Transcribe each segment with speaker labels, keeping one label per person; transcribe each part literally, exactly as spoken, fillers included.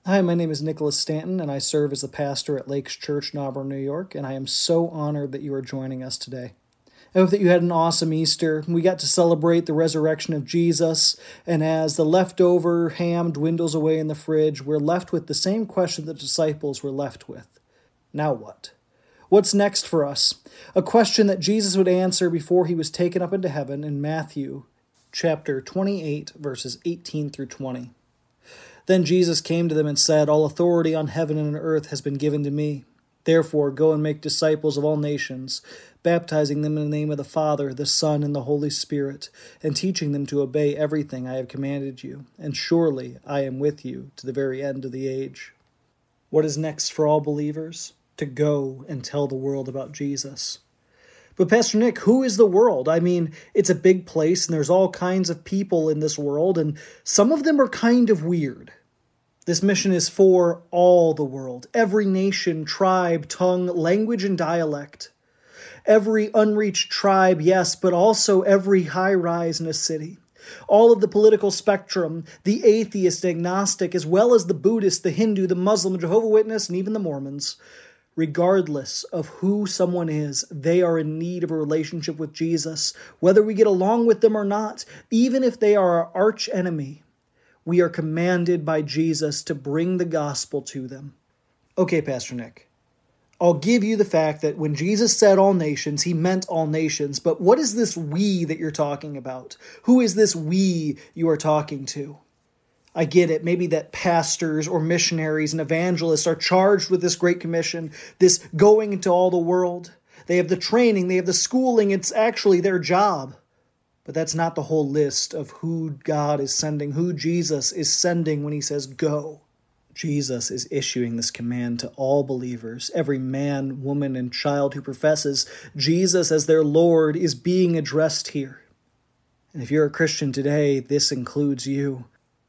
Speaker 1: Hi, my name is Nicholas Stanton, and I serve as the pastor at Lakes Church in Auburn, New York, and I am so honored that you are joining us today. I hope that you had an awesome Easter. We got to celebrate the resurrection of Jesus, and as the leftover ham dwindles away in the fridge, we're left with the same question the disciples were left with. Now what? What's next for us? A question that Jesus would answer before he was taken up into heaven in Matthew chapter twenty-eight, verses eighteen through twenty. Then Jesus came to them and said, "All authority on heaven and on earth has been given to me. Therefore, go and make disciples of all nations, baptizing them in the name of the Father, the Son, and the Holy Spirit, and teaching them to obey everything I have commanded you. And surely I am with you to the very end of the age." What is next for all believers? To go and tell the world about Jesus. But Pastor Nick, who is the world? I mean, it's a big place, and there's all kinds of people in this world, and some of them are kind of weird. This mission is for all the world, every nation, tribe, tongue, language, and dialect. Every unreached tribe, yes, but also every high-rise in a city. All of the political spectrum, the atheist, agnostic, as well as the Buddhist, the Hindu, the Muslim, the Jehovah's Witness, and even the Mormons. Regardless of who someone is, they are in need of a relationship with Jesus, whether we get along with them or not, even if they are our arch enemy. We are commanded by Jesus to bring the gospel to them. Okay, Pastor Nick, I'll give you the fact that when Jesus said all nations, he meant all nations, but what is this we that you're talking about? Who is this we you are talking to? I get it, maybe that pastors or missionaries and evangelists are charged with this great commission, this going into all the world. They have the training, they have the schooling, it's actually their job. But that's not the whole list of who God is sending, who Jesus is sending when he says go. Jesus is issuing this command to all believers. Every man, woman, and child who professes Jesus as their Lord is being addressed here. And if you're a Christian today, this includes you.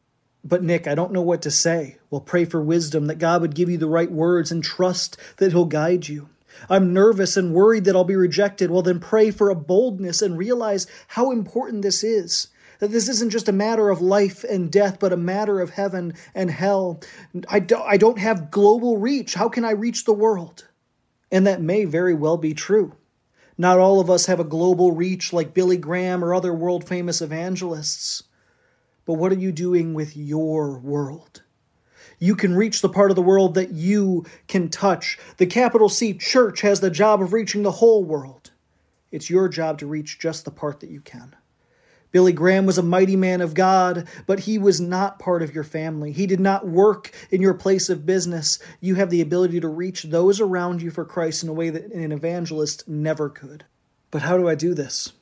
Speaker 1: But Nick, I don't know what to say. Well, pray for wisdom, that God would give you the right words, and trust that he'll guide you. I'm nervous and worried that I'll be rejected. Well, then pray for a boldness and realize how important this is. That this isn't just a matter of life and death, but a matter of heaven and hell. I don't, I don't have global reach. How can I reach the world? And that may very well be true. Not all of us have a global reach like Billy Graham or other world-famous evangelists. But what are you doing with your world? You can reach the part of the world that you can touch. The capital C Church has the job of reaching the whole world. It's your job to reach just the part that you can. Billy Graham was a mighty man of God, but he was not part of your family. He did not work in your place of business. You have the ability to reach those around you for Christ in a way that an evangelist never could. But how do I do this?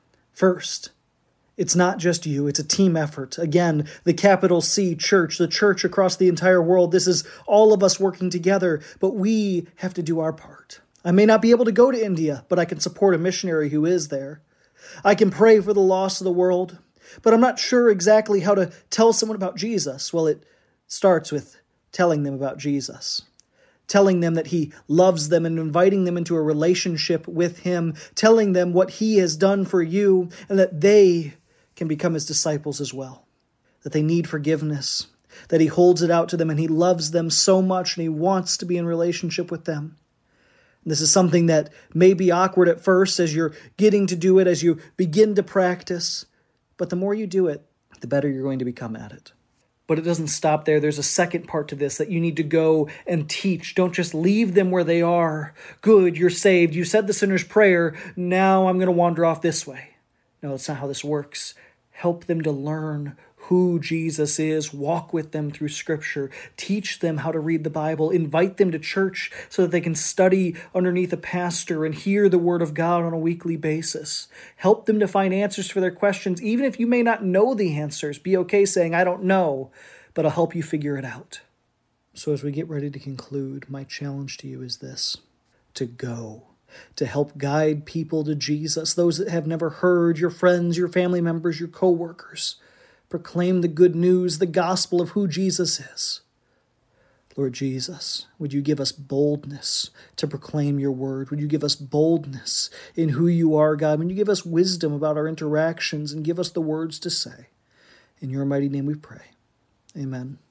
Speaker 1: First, it's not just you, it's a team effort. Again, the capital C Church, the church across the entire world. This is all of us working together, but we have to do our part. I may not be able to go to India, but I can support a missionary who is there. I can pray for the lost of the world, but I'm not sure exactly how to tell someone about Jesus. Well, it starts with telling them about Jesus. Telling them that he loves them and inviting them into a relationship with him. Telling them what he has done for you and that they can become his disciples as well. That they need forgiveness. That he holds it out to them and he loves them so much and he wants to be in relationship with them. And this is something that may be awkward at first as you're getting to do it, as you begin to practice. But the more you do it, the better you're going to become at it. But it doesn't stop there. There's a second part to this that you need to go and teach. Don't just leave them where they are. Good, you're saved. You said the sinner's prayer. Now I'm going to wander off this way. No, that's not how this works. Help them to learn who Jesus is. Walk with them through Scripture. Teach them how to read the Bible. Invite them to church so that they can study underneath a pastor and hear the Word of God on a weekly basis. Help them to find answers for their questions. Even if you may not know the answers, be okay saying, "I don't know," but I'll help you figure it out. So as we get ready to conclude, my challenge to you is this: to go. To help guide people to Jesus, those that have never heard, your friends, your family members, your co-workers. Proclaim the good news, the gospel of who Jesus is. Lord Jesus, would you give us boldness to proclaim your word? Would you give us boldness in who you are, God? Would you give us wisdom about our interactions and give us the words to say? In your mighty name we pray. Amen.